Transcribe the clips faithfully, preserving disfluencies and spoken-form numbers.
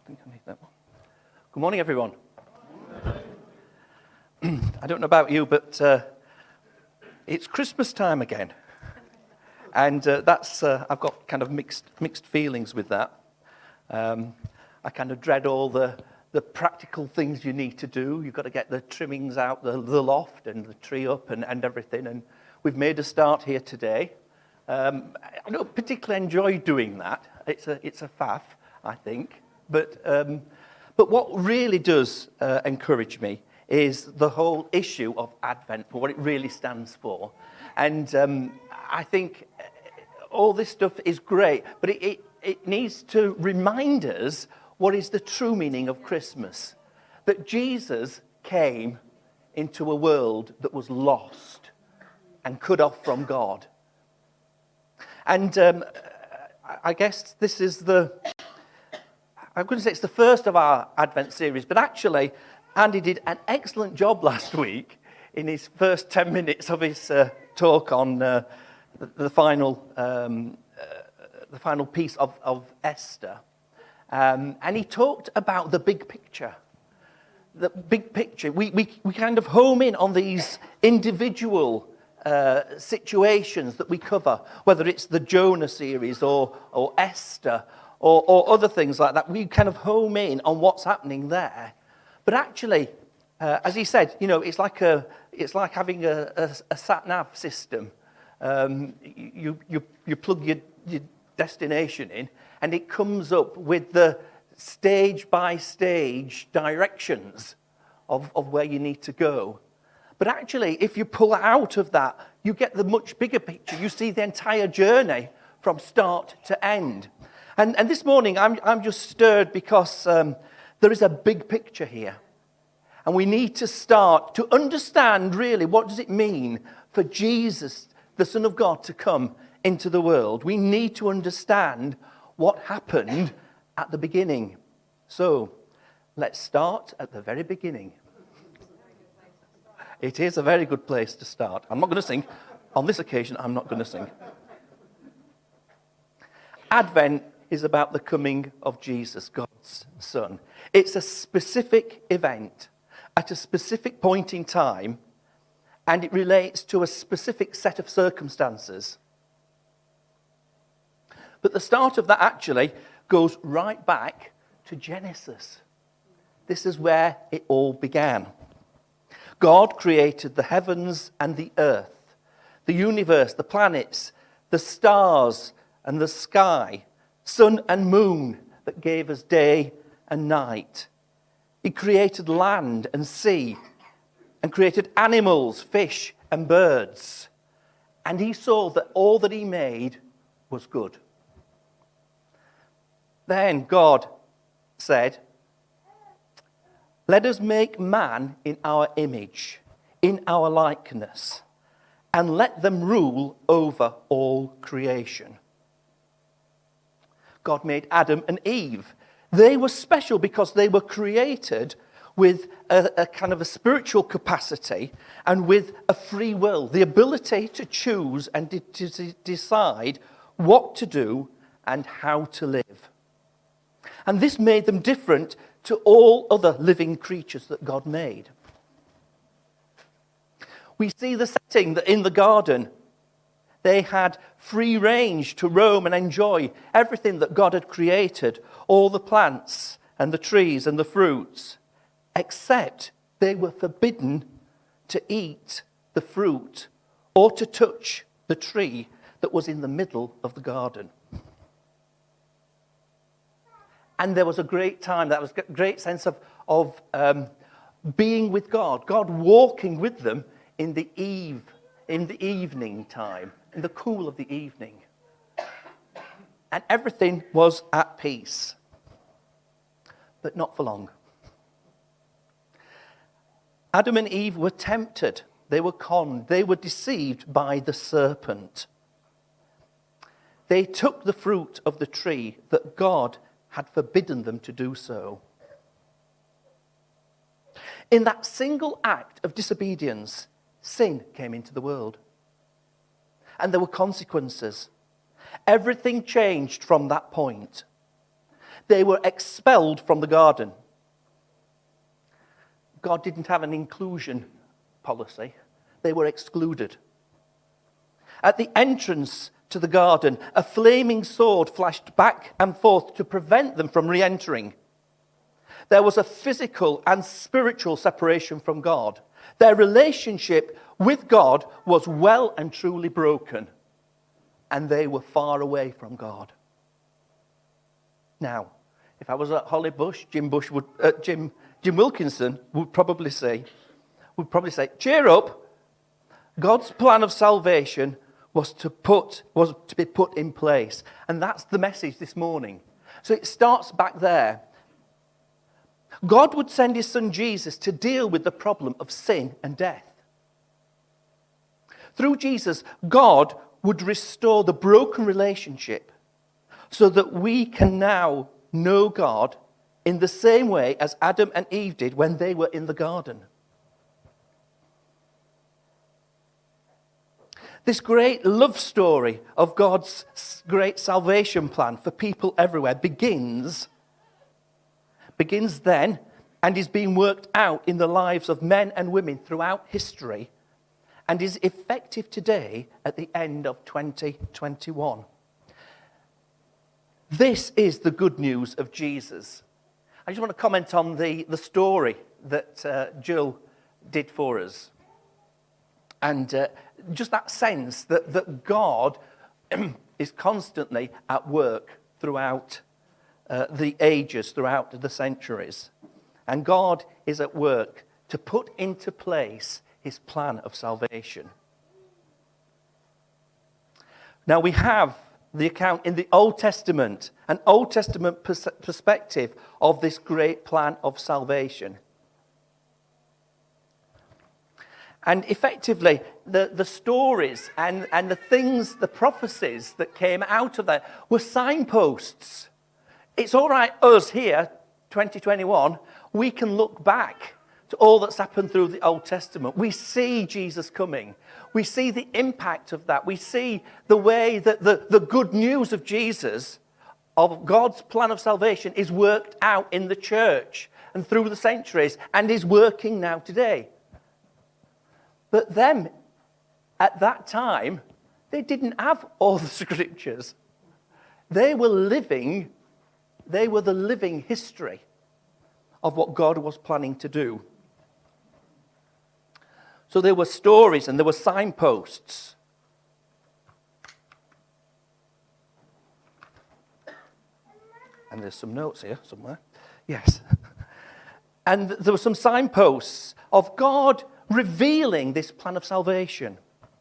think I need that one. Good morning, everyone. I don't know about you, but uh, it's Christmas time again. And uh, that's, uh, I've got kind of mixed mixed feelings with that. Um, I kind of dread all the, the practical things you need to do. You've got to get the trimmings out, the, the loft and the tree up and, and everything. And we've made a start here today. Um, I don't particularly enjoy doing that. It's a, it's a faff, I think. But, um, but what really does uh, encourage me is the whole issue of Advent, for what it really stands for. And um, I think all this stuff is great, but it, it, it needs to remind us what is the true meaning of Christmas. That Jesus came into a world that was lost and cut off from God. And um, I guess this is the, I'm going to say it's the first of our Advent series, but actually Andy did an excellent job last week in his first ten minutes of his uh, talk on uh, the, the final um, uh, the final piece of, of Esther. Um, and he talked about the big picture. The big picture. We, we, we kind of home in on these individual uh, situations that we cover, whether it's the Jonah series or, or Esther or, or other things like that. We kind of home in on what's happening there. But actually, uh, as he said, you know, it's like a, it's like having a, a, a sat-nav system. Um, you, you, you plug your, your destination in, and it comes up with the stage-by-stage directions of, of where you need to go. But actually, if you pull out of that, you get the much bigger picture. You see the entire journey from start to end. And, and this morning, I'm, I'm just stirred because um, there is a big picture here. And we need to start to understand, really, what does it mean for Jesus, the Son of God, to come into the world. We need to understand what happened at the beginning. So, let's start at the very beginning. It is a very good place to start. I'm not going to sing. On this occasion, I'm not going to sing. Advent is about the coming of Jesus, God's Son. It's a specific event at a specific point in time, and it relates to a specific set of circumstances. But the start of that actually goes right back to Genesis. This is where it all began. God created the heavens and the earth, the universe, the planets, the stars and the sky, sun and moon that gave us day and night. He created land and sea and created animals, fish and birds. And he saw that all that he made was good. Then God said, "Let us make man in our image, in our likeness, and let them rule over all creation." God made Adam and Eve. They were special because they were created with a, a kind of a spiritual capacity and with a free will, the ability to choose and de- to decide what to do and how to live. And this made them different to all other living creatures that God made. We see the setting that in the garden, they had free range to roam and enjoy everything that God had created, all the plants and the trees and the fruits, except they were forbidden to eat the fruit or to touch the tree that was in the middle of the garden. And there was a great time, that was a great sense of, of um, being with God, God walking with them in the eve, in the evening time, in the cool of the evening. And everything was at peace. But not for long. Adam and Eve were tempted. They were conned. They were deceived by the serpent. They took the fruit of the tree that God had forbidden them to do so. In that single act of disobedience, sin came into the world. And there were consequences. Everything changed from that point. They were expelled from the garden. God didn't have an inclusion policy. They were excluded. At the entrance to the garden, a flaming sword flashed back and forth to prevent them from re-entering. There was a physical and spiritual separation from God. Their relationship with God was well and truly broken, and they were far away from God. Now, if I was at Holly Bush, Jim Bush would, uh, Jim Jim Wilkinson would probably say, would probably say, cheer up. God's plan of salvation was to put was to be put in place, and that's the message this morning. So it starts back there. God would send his son Jesus to deal with the problem of sin and death. Through Jesus, God would restore the broken relationship so that we can now know God in the same way as Adam and Eve did when they were in the garden. This great love story of God's great salvation plan for people everywhere begins, begins then and is being worked out in the lives of men and women throughout history and is effective today at the end of twenty twenty-one. This is the good news of Jesus. I just want to comment on the, the story that uh, Jill did for us. And uh, just that sense that, that God is constantly at work throughout uh, the ages, throughout the centuries. And God is at work to put into place his plan of salvation. Now we have the account in the Old Testament, an Old Testament pers- perspective of this great plan of salvation. And effectively, the, the stories and, and the things, the prophecies that came out of that were signposts. It's all right, us here, twenty twenty-one, we can look back to all that's happened through the Old Testament. We see Jesus coming. We see the impact of that. We see the way that the, the good news of Jesus, of God's plan of salvation, is worked out in the church and through the centuries and is working now today. But them, at that time, they didn't have all the scriptures. They were living, they were the living history of what God was planning to do. So there were stories and there were signposts. And there's some notes here somewhere. Yes. And there were some signposts of God revealing this plan of salvation.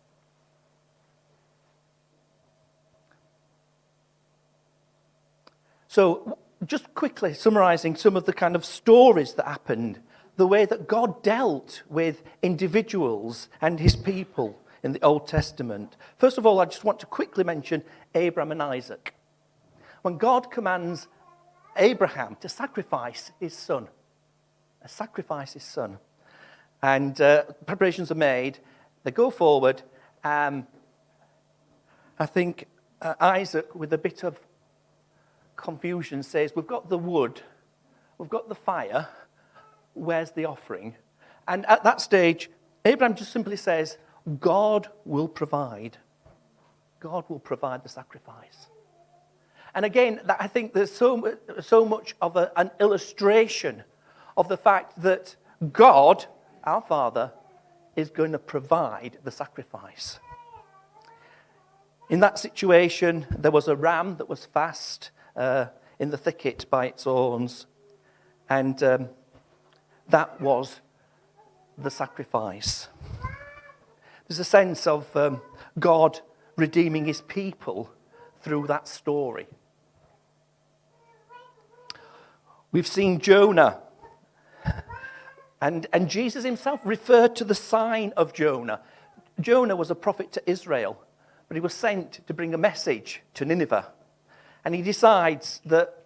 So, just quickly summarizing some of the kind of stories that happened, the way that God dealt with individuals and his people in the Old Testament. First of all, I just want to quickly mention Abraham and Isaac. When God commands Abraham to sacrifice his son, to sacrifice his son, and uh, preparations are made, they go forward. Um, I think uh, Isaac, with a bit of confusion, says, we've got the wood, we've got the fire, where's the offering? And at that stage, Abraham just simply says, God will provide. God will provide the sacrifice. And again, that, I think there's so, so much of a, an illustration of the fact that God, our Father, is going to provide the sacrifice. In that situation, there was a ram that was fast uh, in the thicket by its horns, and um, that was the sacrifice. There's a sense of um, God redeeming his people through that story. We've seen Jonah. And, and Jesus himself referred to the sign of Jonah. Jonah was a prophet to Israel, but he was sent to bring a message to Nineveh. And he decides that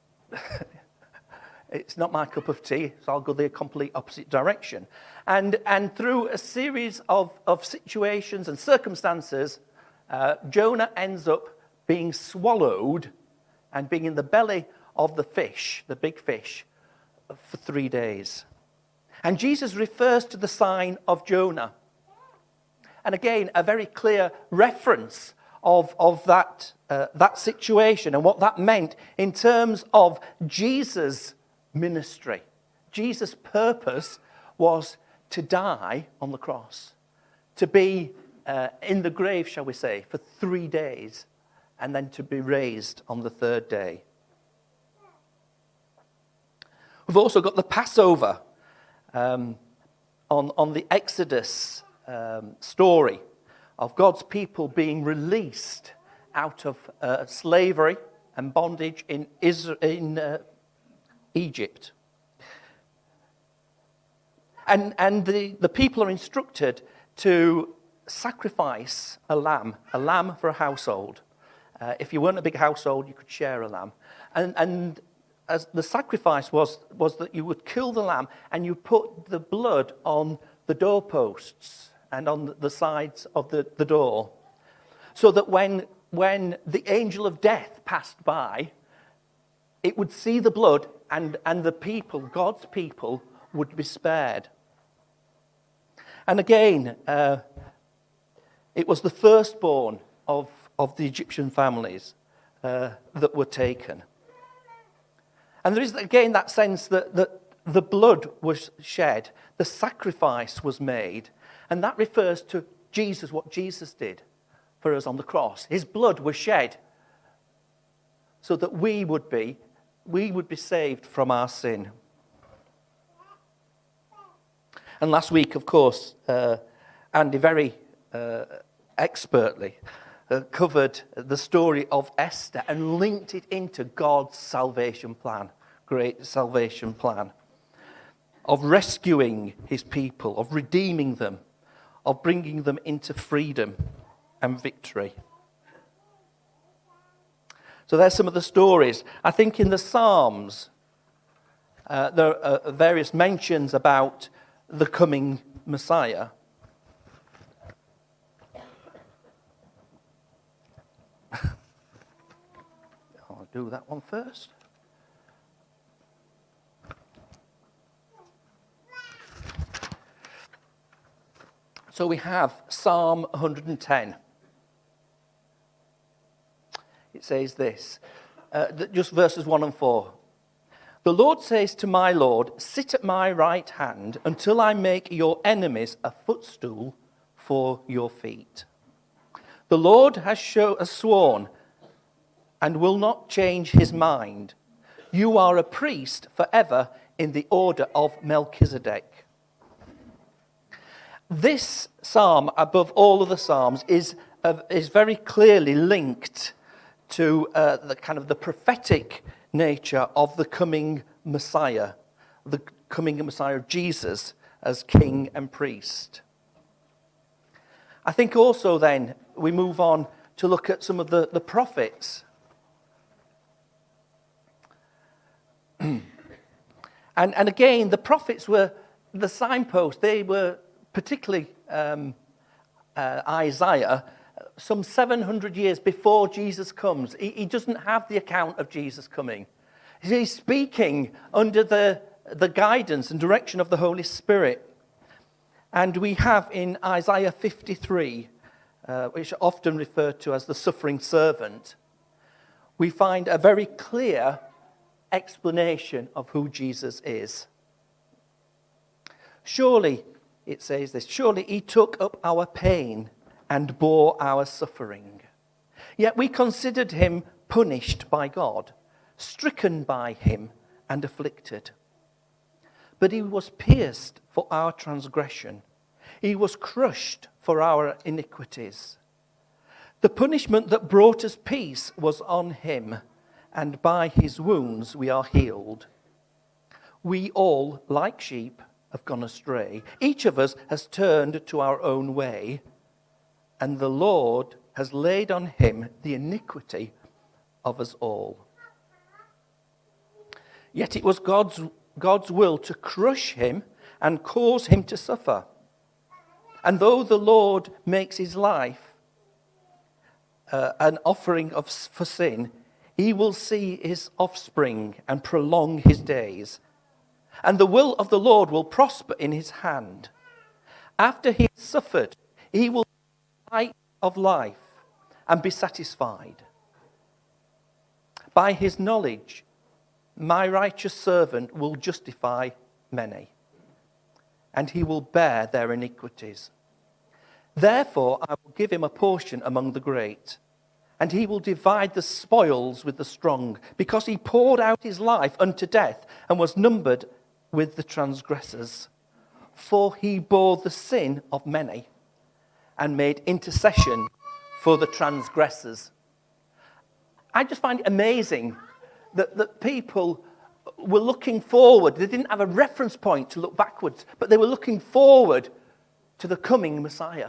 it's not my cup of tea, so I'll go the complete opposite direction. And, and through a series of, of situations and circumstances, uh, Jonah ends up being swallowed and being in the belly of the fish, the big fish, for three days. And Jesus refers to the sign of Jonah. And again, a very clear reference of, of that, uh, that situation and what that meant in terms of Jesus' ministry. Jesus' purpose was to die on the cross, to be uh, in the grave, shall we say, for three days, and then to be raised on the third day. We've also got the Passover um, on, on the Exodus um, story of God's people being released out of uh, slavery and bondage in, Israel, in uh, Egypt. And, and the, the people are instructed to sacrifice a lamb, a lamb for a household. Uh, if you weren't a big household, you could share a lamb. And, and as the sacrifice was, was that you would kill the lamb and you put the blood on the doorposts and on the sides of the, the door, so that when, when the angel of death passed by, it would see the blood and, and the people, God's people, would be spared. And again, uh, it was the firstborn of, of the Egyptian families uh, that were taken. And there is, again, that sense that, that the blood was shed, the sacrifice was made, and that refers to Jesus, what Jesus did for us on the cross. His blood was shed so that we would be, we would be saved from our sin. And last week, of course, uh, Andy very uh, expertly uh, covered the story of Esther and linked it into God's salvation plan, great salvation plan, of rescuing his people, of redeeming them, of bringing them into freedom and victory. So there's some of the stories. I think in the Psalms, uh, there are various mentions about the coming Messiah. I'll do that one first. So we have Psalm one hundred ten. It says this, uh, just verses one and four. The Lord says to my Lord, sit at my right hand until I make your enemies a footstool for your feet. The Lord has, show, has sworn and will not change his mind. You are a priest forever in the order of Melchizedek. This psalm, above all of the psalms, is, uh, is very clearly linked to uh, the kind of the prophetic nature of the coming Messiah, the coming Messiah of Jesus as king and priest. I think also then we move on to look at some of the, the prophets. and, and again, the prophets were the signpost. They were particularly um, uh, Isaiah, some seven hundred years before Jesus comes. He, he doesn't have the account of Jesus coming. He's speaking under the, the guidance and direction of the Holy Spirit. And we have in Isaiah fifty-three, uh, which are often referred to as the suffering servant, we find a very clear explanation of who Jesus is. Surely, it says this, surely he took up our pain and bore our suffering. Yet we considered him punished by God, stricken by him and afflicted. But he was pierced for our transgression. He was crushed for our iniquities. The punishment that brought us peace was on him, and by his wounds we are healed. We all, like sheep, have gone astray. Each of us has turned to our own way, and the Lord has laid on him the iniquity of us all. Yet it was God's, God's will to crush him and cause him to suffer. And though the Lord makes his life uh, an offering of, for sin, He will see his offspring and prolong his days. And the will of the Lord will prosper in his hand. After he has suffered, he will see the light of life and be satisfied. By his knowledge, my righteous servant will justify many, and he will bear their iniquities. Therefore, I will give him a portion among the great, and he will divide the spoils with the strong, because he poured out his life unto death and was numbered with the transgressors. For he bore the sin of many and made intercession for the transgressors. I just find it amazing that, that people were looking forward. They didn't have a reference point to look backwards, but they were looking forward to the coming Messiah.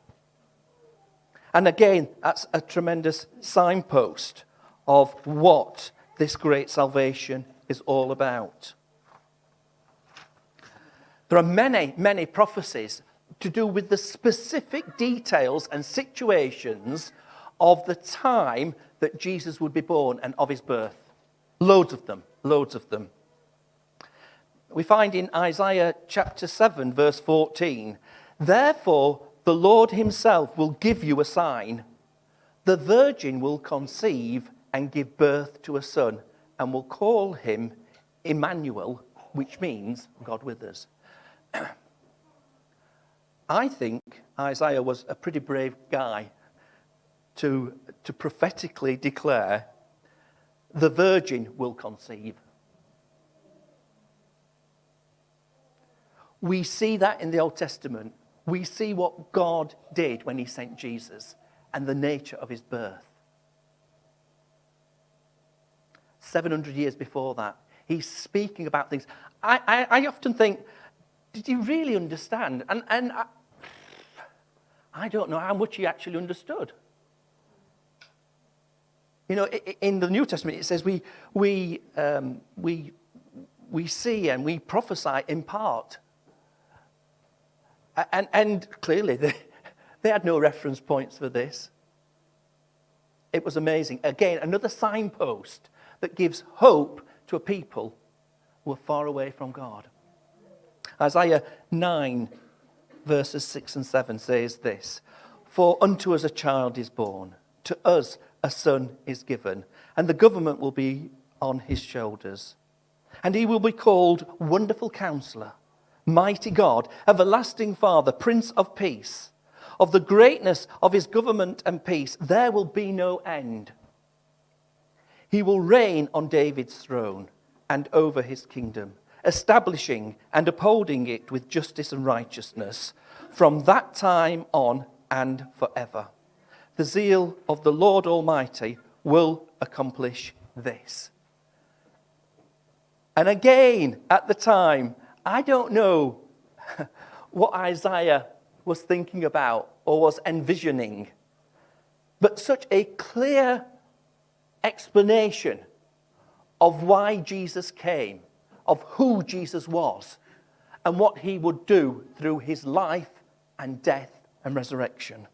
And again, that's a tremendous signpost of what this great salvation is all about. There are many, many prophecies to do with the specific details and situations of the time that Jesus would be born and of his birth. Loads of them, loads of them. We find in Isaiah chapter seven, verse fourteen, therefore the Lord himself will give you a sign. The virgin will conceive and give birth to a son, and will call him Emmanuel, which means God with us. I think Isaiah was a pretty brave guy to, to prophetically declare, the virgin will conceive. We see that in the Old Testament. We see what God did when he sent Jesus and the nature of his birth. seven hundred years before that, he's speaking about things. I, I, I often think, did he really understand? And, and I, I don't know how much he actually understood. You know, in the New Testament, it says we, we, um, we, we see and we prophesy in part. And, and clearly, they, they had no reference points for this. It was amazing. Again, another signpost that gives hope to a people who are far away from God. Isaiah nine, verses six and seven says this, for unto us a child is born, to us a son is given, and the government will be on his shoulders. And he will be called Wonderful Counselor, Mighty God, Everlasting Father, Prince of Peace. Of the greatness of his government and peace, there will be no end. He will reign on David's throne and over his kingdom, establishing and upholding it with justice and righteousness from that time on and forever. The zeal of the Lord Almighty will accomplish this. And again, at the time, I don't know what Isaiah was thinking about or was envisioning, but such a clear explanation of why Jesus came, of who Jesus was, and what he would do through his life and death and resurrection.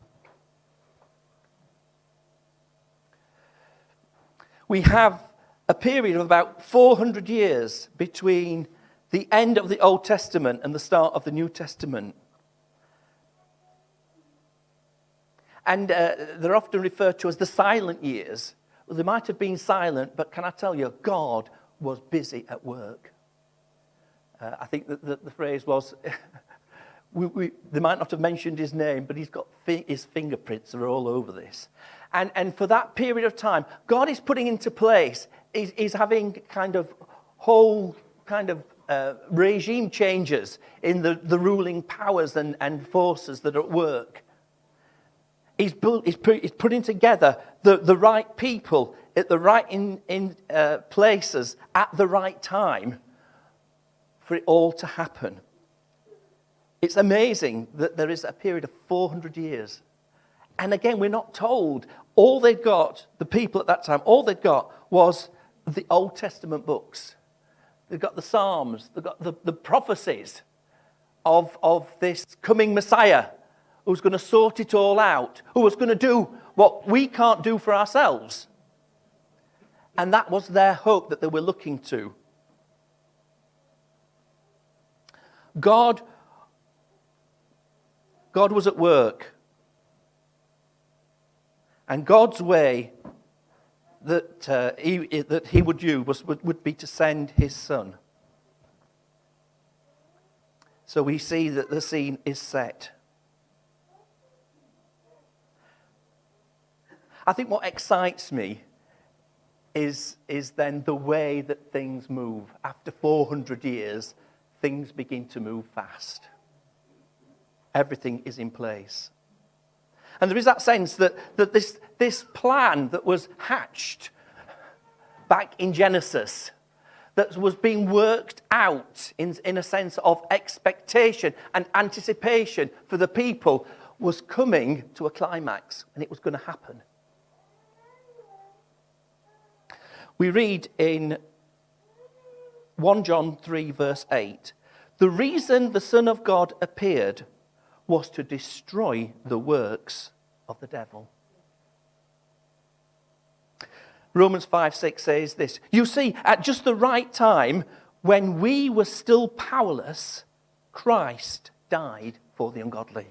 We have a period of about four hundred years between the end of the Old Testament and the start of the New Testament. And uh, they're often referred to as the silent years. Well, they might have been silent, but can I tell you, God was busy at work. Uh, I think that the, the phrase was, we, we, they might not have mentioned his name, but he's got fi- his fingerprints are all over this. And, and for that period of time, God is putting into place, he's, he's having kind of whole kind of uh, regime changes in the, the ruling powers and, and forces that are at work. He's, built, he's, put, he's putting together the, the right people at the right in, in uh, places at the right time for it all to happen. It's amazing that there is a period of four hundred years. And again, we're not told. All they'd got, the people at that time, all they'd got was the Old Testament books. They've got the Psalms, they've got the, the prophecies of, of this coming Messiah who's going to sort it all out, who was going to do what we can't do for ourselves. And that was their hope that they were looking to. God, God was at work. And God's way that, uh, he, that he would use was, would, would be to send his son. So we see that the scene is set. I think what excites me is, is then the way that things move. After four hundred years, things begin to move fast. Everything is in place. And there is that sense that, that this, this plan that was hatched back in Genesis, that was being worked out in, in a sense of expectation and anticipation for the people, was coming to a climax, and it was going to happen. We read in First John three, verse eight, the reason the Son of God appeared was to destroy the works of the devil. Romans five six says this, you see, at just the right time, when we were still powerless, Christ died for the ungodly.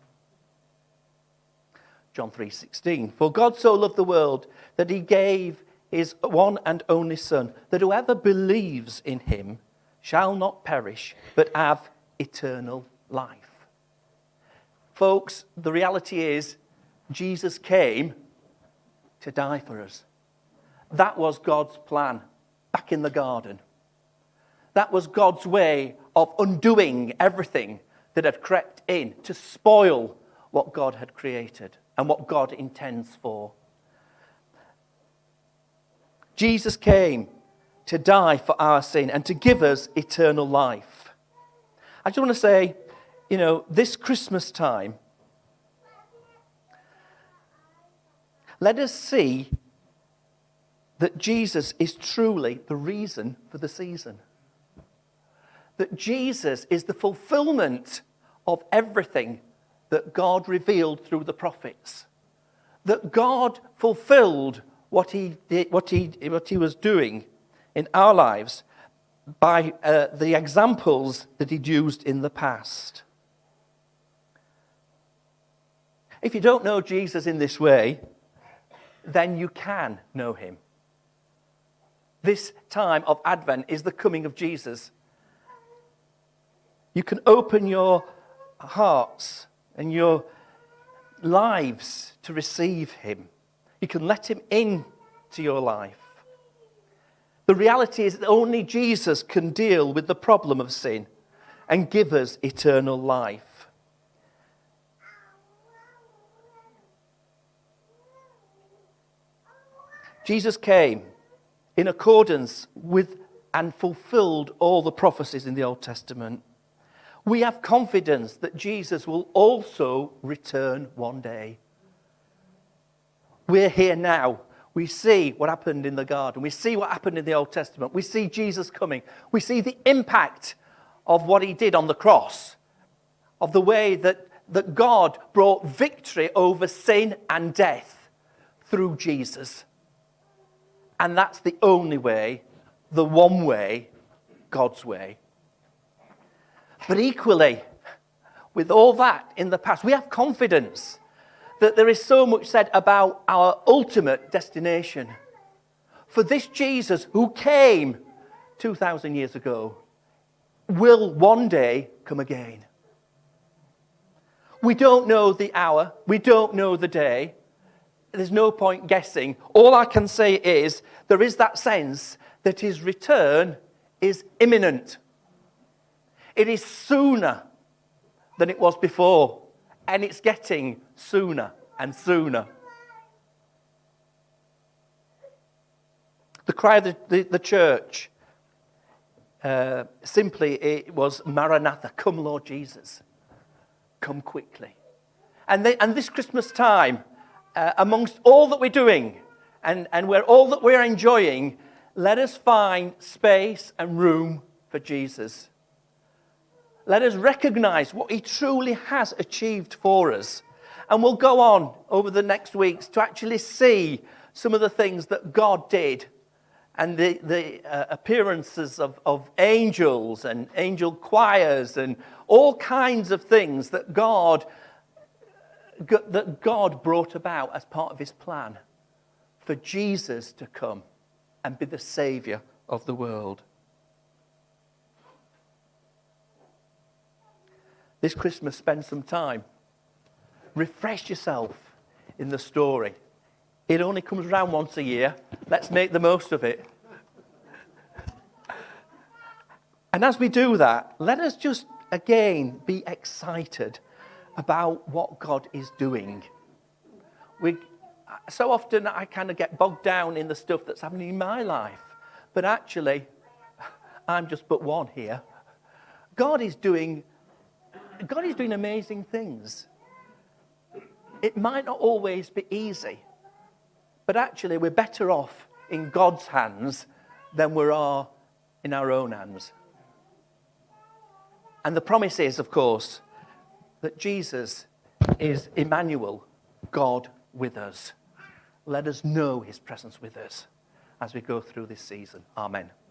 John three sixteen, for God so loved the world that he gave his one and only Son, that whoever believes in him shall not perish, but have eternal life. Folks, the reality is, Jesus came to die for us. That was God's plan back in the garden. That was God's way of undoing everything that had crept in to spoil what God had created and what God intends for. Jesus came to die for our sin and to give us eternal life. I just want to say, you know, this Christmas time, let us see that Jesus is truly the reason for the season. That Jesus is the fulfillment of everything that God revealed through the prophets. That God fulfilled what he did, what he, what he was doing in our lives by uh, the examples that he'd used in the past. If you don't know Jesus in this way, then you can know him. This time of Advent is the coming of Jesus. You can open your hearts and your lives to receive him. You can let him into your life. The reality is that only Jesus can deal with the problem of sin and give us eternal life. Jesus came in accordance with and fulfilled all the prophecies in the Old Testament. We have confidence that Jesus will also return one day. We're here now. We see what happened in the garden. We see what happened in the Old Testament. We see Jesus coming. We see the impact of what he did on the cross, of the way that, that God brought victory over sin and death through Jesus. And that's the only way, the one way, God's way. But equally, with all that in the past, we have confidence that there is so much said about our ultimate destination. For this Jesus who came two thousand years ago will one day come again. We don't know the hour. We don't know the day. There's no point guessing. All I can say is there is that sense that his return is imminent. It is sooner than it was before. And it's getting sooner and sooner. The cry of the, the, the church, uh, simply it was, Maranatha, come Lord Jesus, come quickly. And, they, and this Christmas time, uh, amongst all that we're doing and, and where all that we're enjoying, let us find space and room for Jesus. Let us recognize what he truly has achieved for us. And we'll go on over the next weeks to actually see some of the things that God did and the, the uh, appearances of, of angels and angel choirs and all kinds of things that God, that God brought about as part of his plan for Jesus to come and be the Saviour of the world. This Christmas, spend some time. Refresh yourself in the story. It only comes around once a year. Let's make the most of it. And as we do that, let us just, again, be excited about what God is doing. We, so often I kind of get bogged down in the stuff that's happening in my life. But actually, I'm just but one here. God is doing, God is doing amazing things. It might not always be easy. But actually, we're better off in God's hands than we are in our own hands. And the promise is, of course, that Jesus is Emmanuel, God with us. Let us know his presence with us as we go through this season. Amen.